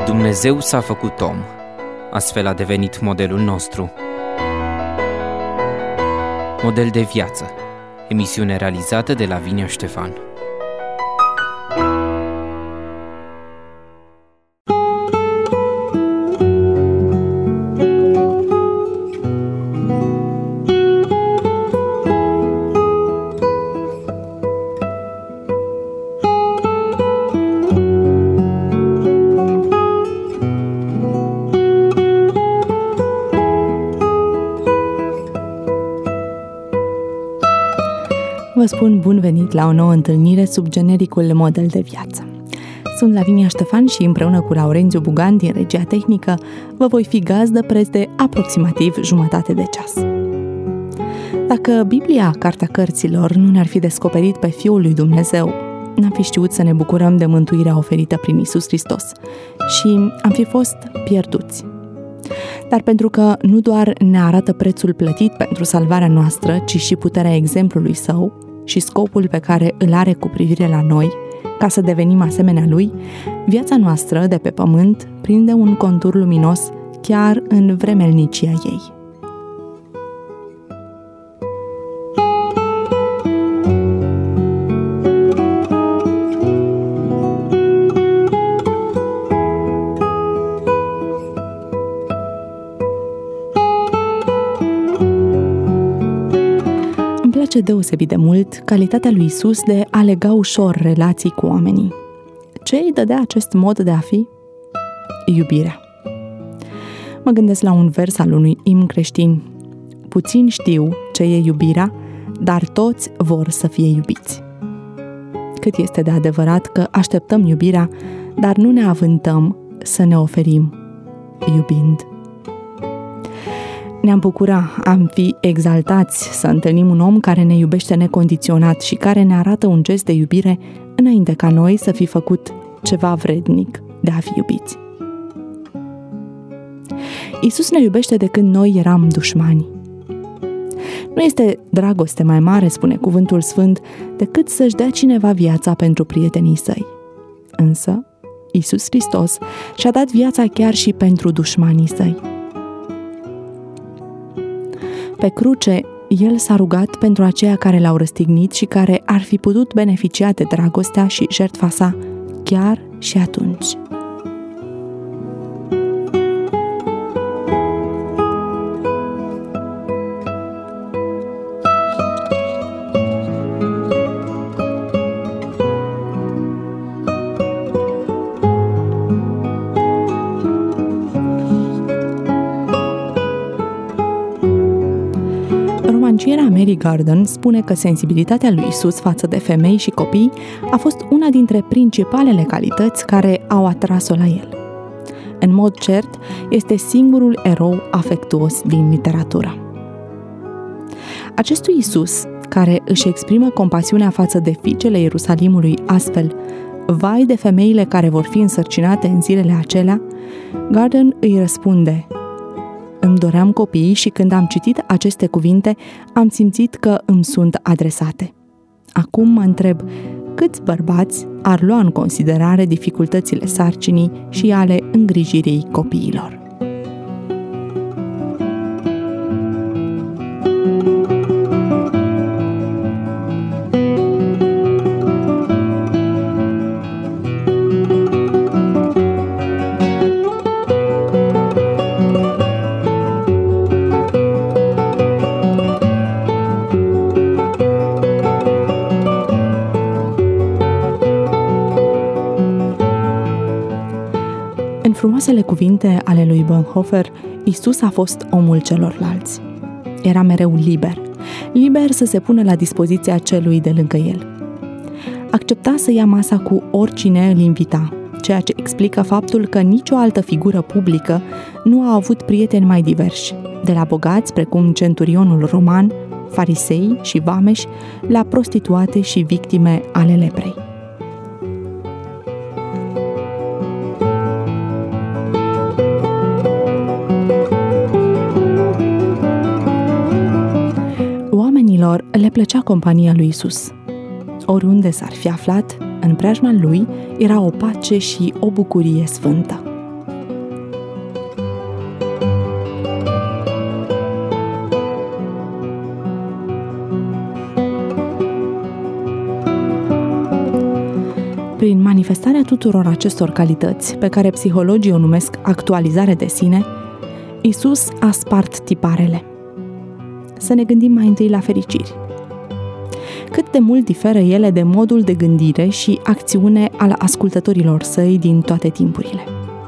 Dumnezeu s-a făcut om, astfel a devenit modelul nostru. Model de viață, emisiune realizată de Lavinia Ștefan. Vă spun bun venit la o nouă întâlnire sub genericul Model de viață. Sunt Lavinia Ștefan și împreună cu Laurențiu Bugan din regia tehnică vă voi fi gazdă preț de aproximativ jumătate de ceas. Dacă Biblia, Cartea Cărților, nu ne-ar fi descoperit pe Fiul lui Dumnezeu, n-am fi știut să ne bucurăm de mântuirea oferită prin Iisus Hristos și am fi fost pierduți. Dar pentru că nu doar ne arată prețul plătit pentru salvarea noastră, ci și puterea exemplului său și scopul pe care îl are cu privire la noi, ca să devenim asemenea lui, viața noastră de pe pământ prinde un contur luminos chiar în vremelnicia ei. Îmi place deosebit de mult calitatea lui Iisus de a lega ușor relații cu oamenii. Ce îi dădea acest mod de a fi? Iubirea. Mă gândesc la un vers al unui imn creștin. Puțini știu ce e iubirea, dar toți vor să fie iubiți. Cât este de adevărat că așteptăm iubirea, dar nu ne avântăm să ne oferim iubind. Ne-am bucura, am fi exaltați să întâlnim un om care ne iubește necondiționat și care ne arată un gest de iubire înainte ca noi să fi făcut ceva vrednic de a fi iubiți. Iisus ne iubește de când noi eram dușmani. Nu este dragoste mai mare, spune cuvântul sfânt, decât să-și dea cineva viața pentru prietenii săi. Însă, Iisus Hristos și-a dat viața chiar și pentru dușmanii săi. Pe cruce, El s-a rugat pentru aceia care l-au răstignit și care ar fi putut beneficia de dragostea și jertfa sa chiar și atunci. Romanciera Mary Garden spune că sensibilitatea lui Iisus față de femei și copii a fost una dintre principalele calități care au atras-o la el. În mod cert, este singurul erou afectuos din literatură. Acestui Iisus, care își exprimă compasiunea față de fiicele Ierusalimului astfel: vai de femeile care vor fi însărcinate în zilele acelea, Garden îi răspunde: îmi doream copiii și când am citit aceste cuvinte, am simțit că îmi sunt adresate. Acum mă întreb, câți bărbați ar lua în considerare dificultățile sarcinii și ale îngrijirii copiilor? În frumoasele cuvinte ale lui Bonhoeffer, Iisus a fost omul celorlalți. Era mereu liber să se pună la dispoziția celui de lângă el. Accepta să ia masa cu oricine îl invita, ceea ce explică faptul că nicio altă figură publică nu a avut prieteni mai diversi, de la bogați precum centurionul roman, farisei și vameși, la prostituate și victime ale leprei. Oamenilor le plăcea compania lui Isus. Oriunde s-ar fi aflat, în preajma lui era o pace și o bucurie sfântă. manifestarea tuturor acestor calități, pe care psihologii o numesc actualizare de sine, Iisus a spart tiparele. Să ne gândim mai întâi la fericiri. Cât de mult diferă ele de modul de gândire și acțiune al ascultătorilor săi din toate timpurile.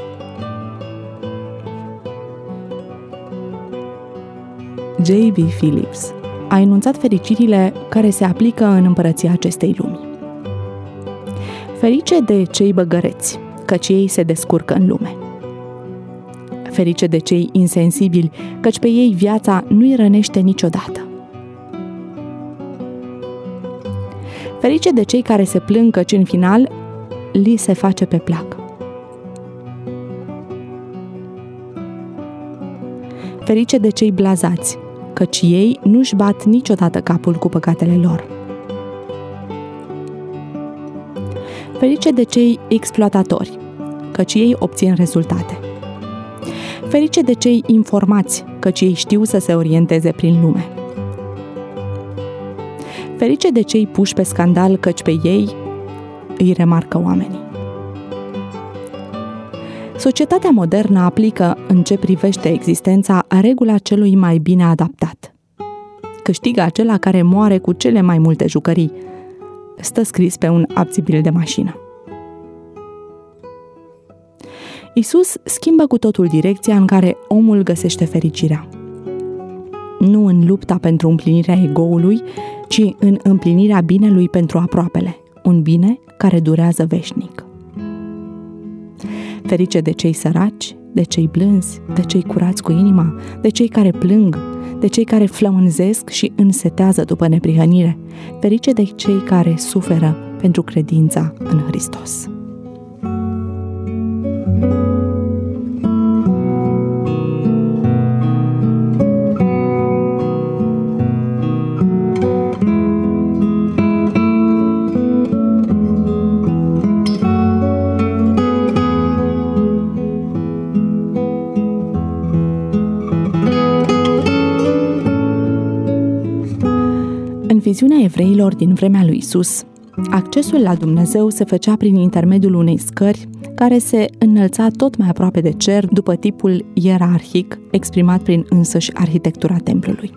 J.B. Phillips a enunțat fericirile care se aplică în împărăția acestei lumi. Ferice de cei băgăreți, căci ei se descurcă în lume. Ferice de cei insensibili, căci pe ei viața nu-i rănește niciodată. Ferice de cei care se plâng, căci în final li se face pe plac. Ferice de cei blazați, căci ei nu-și bat niciodată capul cu păcatele lor. Ferice de cei exploatatori, căci ei obțin rezultate. Ferice de cei informați, căci ei știu să se orienteze prin lume. Ferice de cei puși pe scandal, căci pe ei îi remarcă oamenii. Societatea modernă aplică, în ce privește existența, regula celui mai bine adaptat. Câștigă acela care moare cu cele mai multe jucării. Stă scris pe un abțibil de mașină. Iisus schimbă cu totul direcția în care omul găsește fericirea. Nu în lupta pentru împlinirea egoului, ci în împlinirea binelui pentru aproapele, un bine care durează veșnic. Ferice de cei săraci, de cei blânzi, de cei curați cu inima, de cei care plâng, de cei care flămânzesc și însetează după neprihănire, ferice de cei care suferă pentru credința în Hristos. În viziunea evreilor din vremea lui Isus, accesul la Dumnezeu se făcea prin intermediul unei scări care se înălța tot mai aproape de cer după tipul ierarhic exprimat prin însăși arhitectura templului.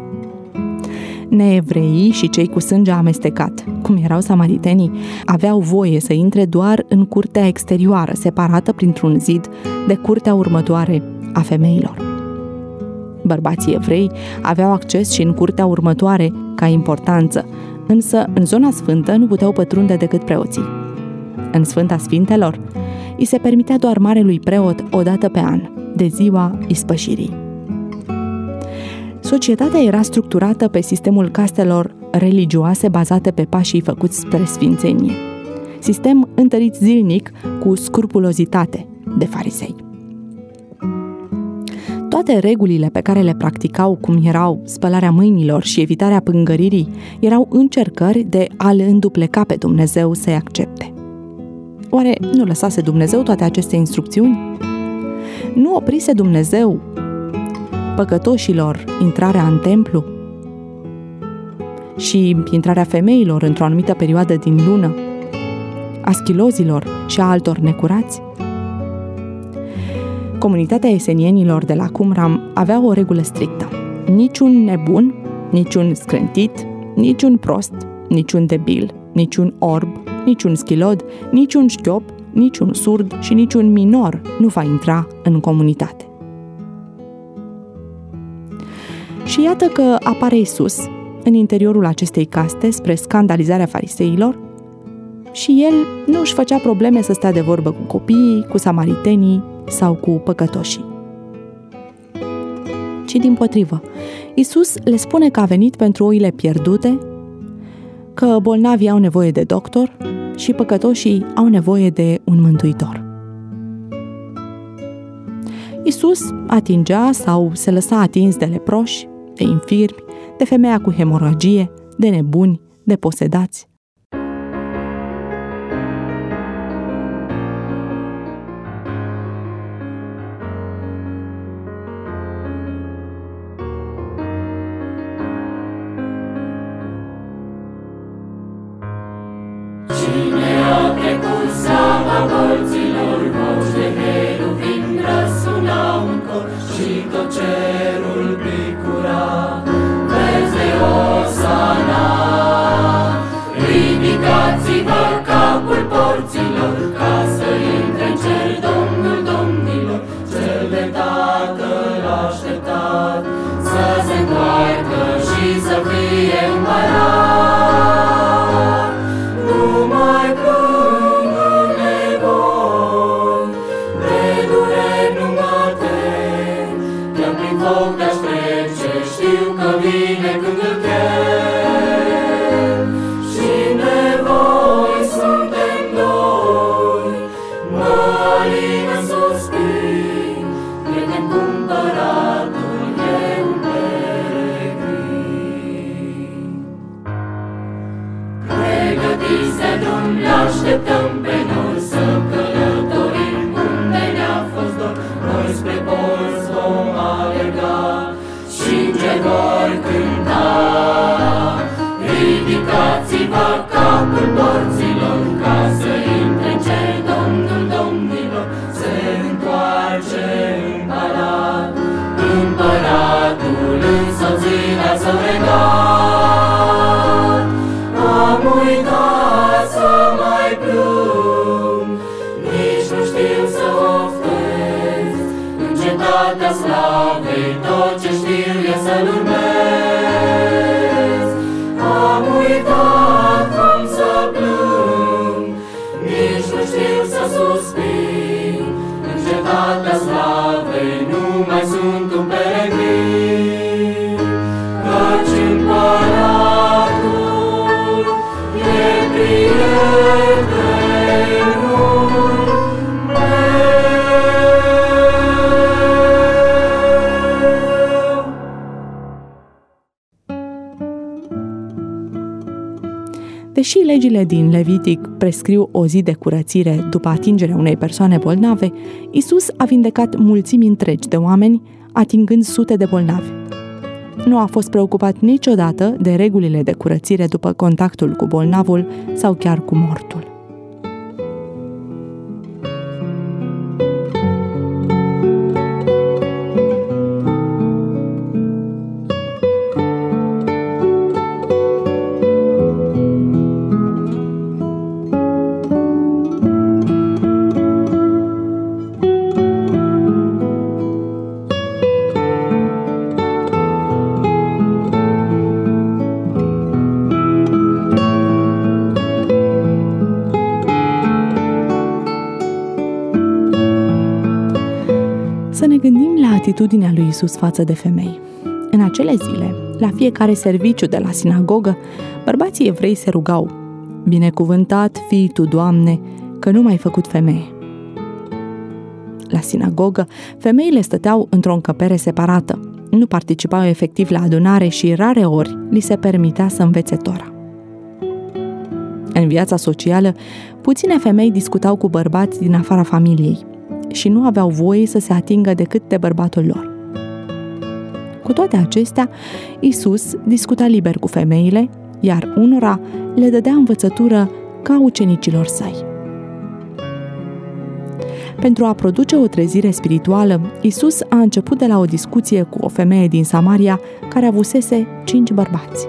Neevreii și cei cu sânge amestecat, cum erau samaritenii, aveau voie să intre doar în curtea exterioară, separată printr-un zid de curtea următoare a femeilor. Bărbații evrei aveau acces și în curtea următoare ca importanță, însă în zona sfântă nu puteau pătrunde decât preoții. În Sfânta Sfintelor îi se permitea doar marelui preot o dată pe an, de ziua ispășirii. Societatea era structurată pe sistemul castelor religioase bazate pe pașii făcuți spre sfințenie. Sistem întărit zilnic cu scrupulozitate de farisei. Toate regulile pe care le practicau, cum erau spălarea mâinilor și evitarea pângăririi, erau încercări de a-L îndupleca pe Dumnezeu să-i accepte. Oare nu lăsase Dumnezeu toate aceste instrucțiuni? Nu oprise Dumnezeu păcătoșilor intrarea în templu și intrarea femeilor într-o anumită perioadă din lună, a schilozilor și a altor necurați? Comunitatea esenienilor de la Qumran avea o regulă strictă. Niciun nebun, niciun scrântit, niciun prost, niciun debil, niciun orb, niciun schilod, niciun șchiop, niciun surd și niciun minor nu va intra în comunitate. Și iată că apare Iisus în interiorul acestei caste spre scandalizarea fariseilor și el nu își făcea probleme să stea de vorbă cu copiii, cu samaritenii sau cu păcătoșii. Ci dimpotrivă, Iisus le spune că a venit pentru oile pierdute, că bolnavii au nevoie de doctor și păcătoșii au nevoie de un mântuitor. Iisus atingea sau se lăsa atins de leproși, de infirmi, de femeia cu hemoragie, de nebuni, de posedați. Cine a trecut cetatea slavei, tot ce știu e să-L urmez. Am uitat cum să plâng, nici nu știu să suspin. În cetatea slavei nu mai sunt un peregrin, căci Împăratul e prietenul meu. Deși legile din Levitic prescriu o zi de curățire după atingerea unei persoane bolnave, Iisus a vindecat mulțimi întregi de oameni, atingând sute de bolnavi. Nu a fost preocupat niciodată de regulile de curățire după contactul cu bolnavul sau chiar cu mortul. Să ne gândim la atitudinea lui Iisus față de femei. În acele zile, la fiecare serviciu de la sinagogă, bărbații evrei se rugau: "Binecuvântat fii tu, Doamne, că nu m-ai făcut femeie." La sinagogă, femeile stăteau într-o încăpere separată, nu participau efectiv la adunare și rare ori li se permitea să învețe Tora. În viața socială, puține femei discutau cu bărbați din afara familiei și nu aveau voie să se atingă decât de bărbatul lor. Cu toate acestea, Iisus discuta liber cu femeile, iar unora le dădea învățătură ca ucenicilor săi. Pentru a produce o trezire spirituală, Iisus a început de la o discuție cu o femeie din Samaria care avusese 5 bărbați.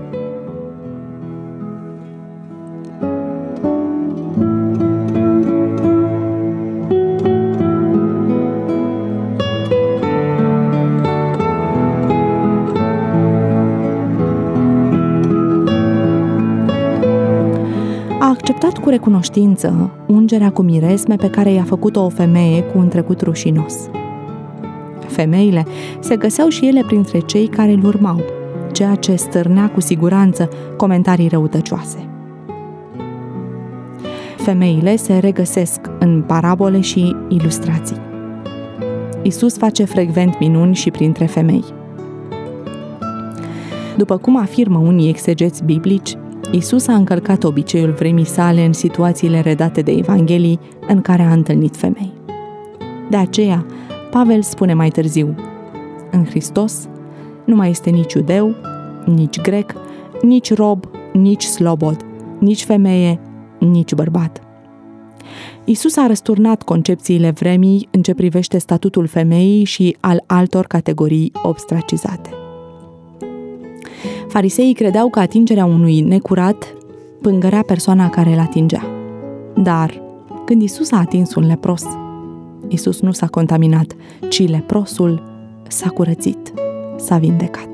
A acceptat cu recunoștință ungerea cu miresme pe care i-a făcut-o o femeie cu un trecut rușinos. Femeile se găseau și ele printre cei care îl urmau, ceea ce stârnea cu siguranță comentarii răutăcioase. Femeile se regăsesc în parabole și ilustrații. Iisus face frecvent minuni și printre femei. După cum afirmă unii exegeți biblici, Iisus a încălcat obiceiul vremii sale în situațiile redate de Evanghelii în care a întâlnit femei. De aceea, Pavel spune mai târziu: "În Hristos nu mai este nici iudeu, nici grec, nici rob, nici slobod, nici femeie, nici bărbat." Iisus a răsturnat concepțiile vremii în ce privește statutul femeii și al altor categorii ostracizate. Fariseii credeau că atingerea unui necurat pângărea persoana care îl atingea. Dar, când Iisus a atins un lepros, Iisus nu s-a contaminat, ci leprosul s-a curățit, s-a vindecat.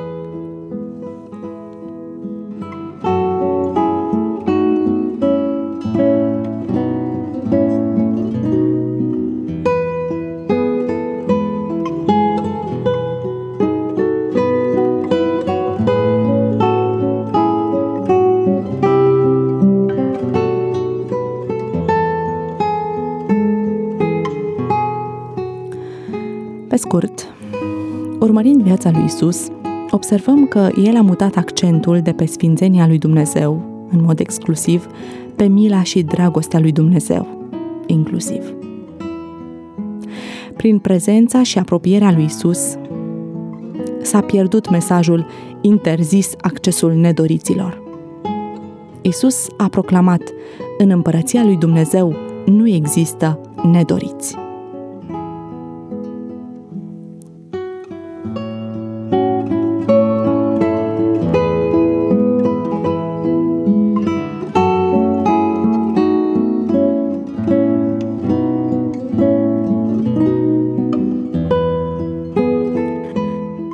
Pe scurt, urmărind viața lui Iisus, observăm că El a mutat accentul de pe sfințenia lui Dumnezeu, în mod exclusiv, pe mila și dragostea lui Dumnezeu, inclusiv. Prin prezența și apropierea lui Iisus, s-a pierdut mesajul interzis accesul nedoriților. Iisus a proclamat: în împărăția lui Dumnezeu nu există nedoriți.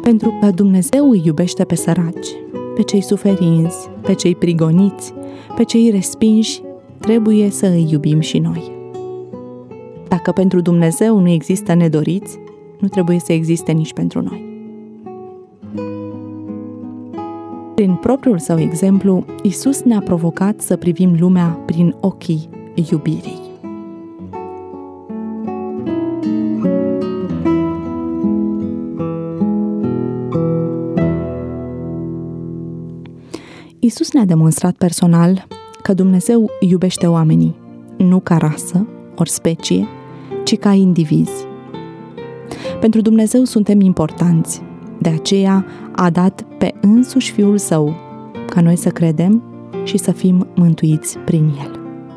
Pentru că Dumnezeu îi iubește pe săraci, pe cei suferinți, pe cei prigoniți, pe cei respinși, trebuie să îi iubim și noi. Dacă pentru Dumnezeu nu există nedoriți, nu trebuie să existe nici pentru noi. Prin propriul său exemplu, Iisus ne-a provocat să privim lumea prin ochii iubirii. Iisus ne-a demonstrat personal că Dumnezeu iubește oamenii, nu ca rasă, ori specie, ci ca indivizi. Pentru Dumnezeu suntem importanți, de aceea a dat pe însuși Fiul Său, ca noi să credem și să fim mântuiți prin El.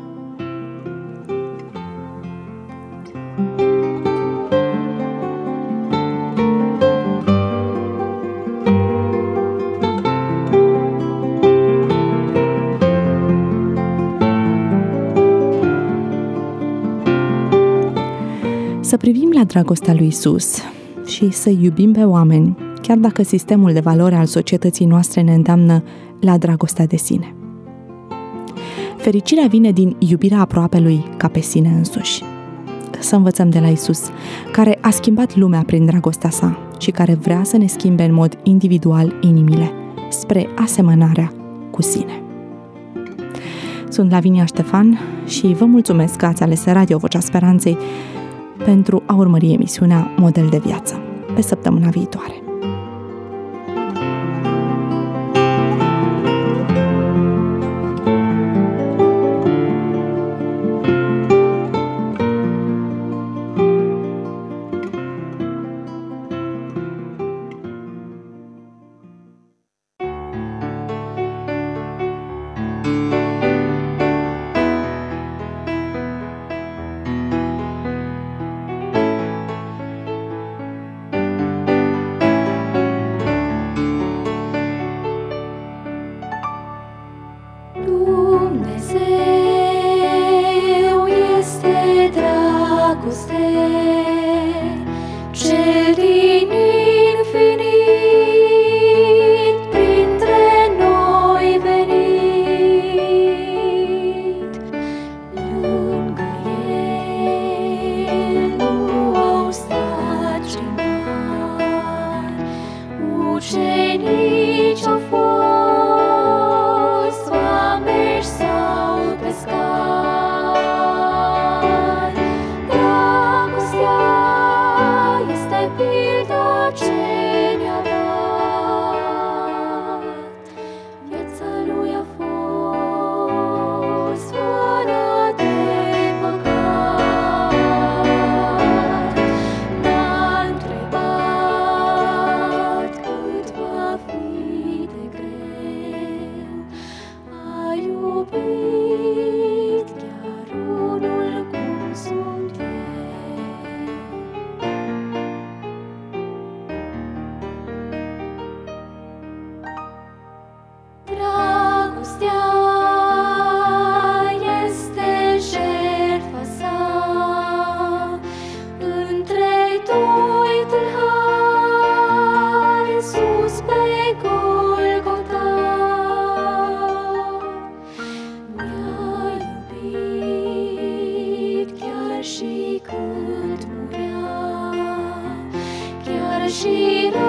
Să privim la dragostea lui Iisus și să iubim pe oameni, chiar dacă sistemul de valori al societății noastre ne îndeamnă la dragostea de sine. Fericirea vine din iubirea aproapelui ca pe sine însuși. Să învățăm de la Iisus, care a schimbat lumea prin dragostea sa și care vrea să ne schimbe în mod individual inimile, spre asemănarea cu sine. Sunt Lavinia Ștefan și vă mulțumesc că ați ales Radio Vocea Speranței pentru a urmări emisiunea Model de Viață pe săptămâna viitoare. Și